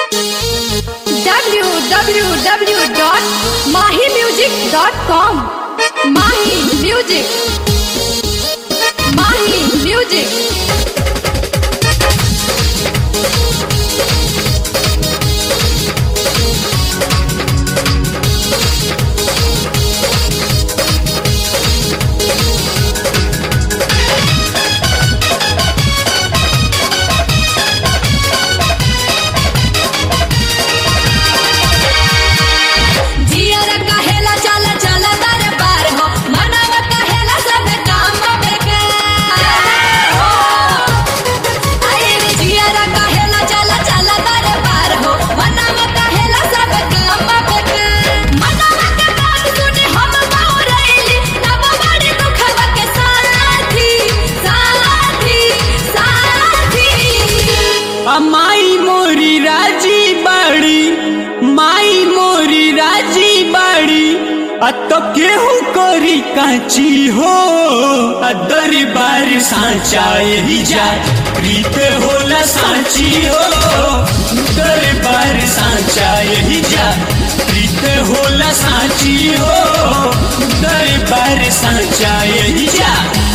www.mahimusic.com Mahi Music Mahi Music माई मोरी राजी बाड़ी, माई मोरी राजी बाड़ी, तो केहू कोरी काची हो दरबार सांचा यही जा प्रीत होला सांची हो दरबार सांचा यही जा प्रीत होला सांची हो दरबार सांचा यही जा।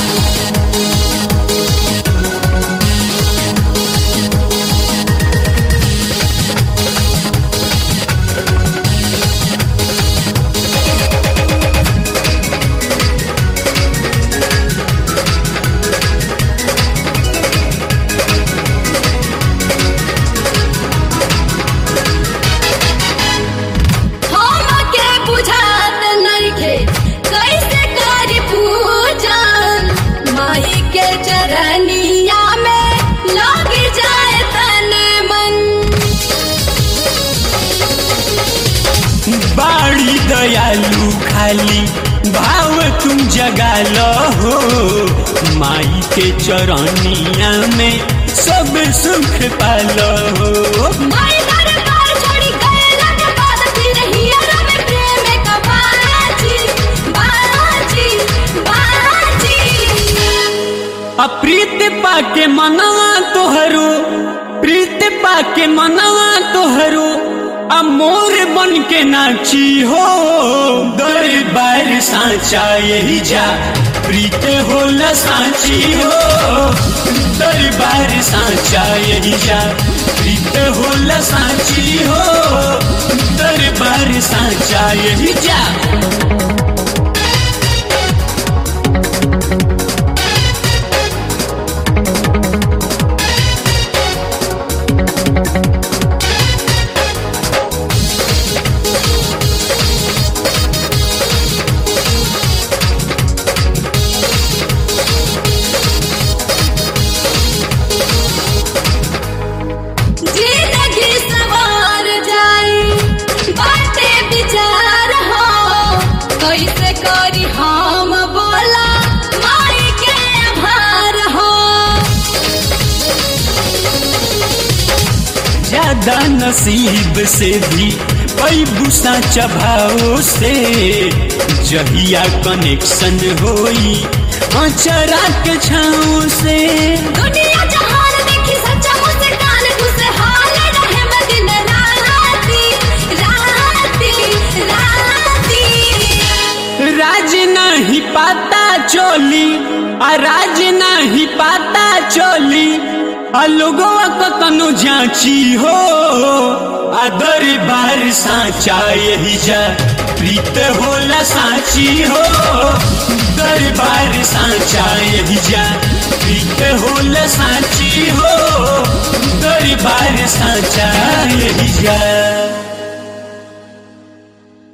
बाड़ी दयालु खाली भाव तुम जगा लो हो माई के चरनिया में सब सुख पालो हो। माई दरबार छोड़ी गए के बाद फिर हियर में प्रेम का बाजी बाजी बाजी प्रीत पाके मनवा तोहरो प्रीत पाके मनवा तोहरो मोर बन के नाची हो दरबार सांचा यही जा प्रीत होला सांची हो दरबार सांचा यही जा प्रीत होला सांची हो दरबार सांचा यही जा। कैसे करी हम बोला माई के आभार हो ज्यादा नसीब से भी पैबू साचा भाव से जहिया कनेक्शन होई अचरा के छाँव से दुनिया जहान देखी सच्चा मुस्कान खुशहाल रहे दिन राती राती राती राज नहीं पाता चोली राज नहीं पाता चोली लोगों को कनो जांची हो दरबार सांचा यही जा प्रीत होला सांची हो दरबार सांचा यही जा प्रीत होला सांची हो दरबार सांचा यही जा।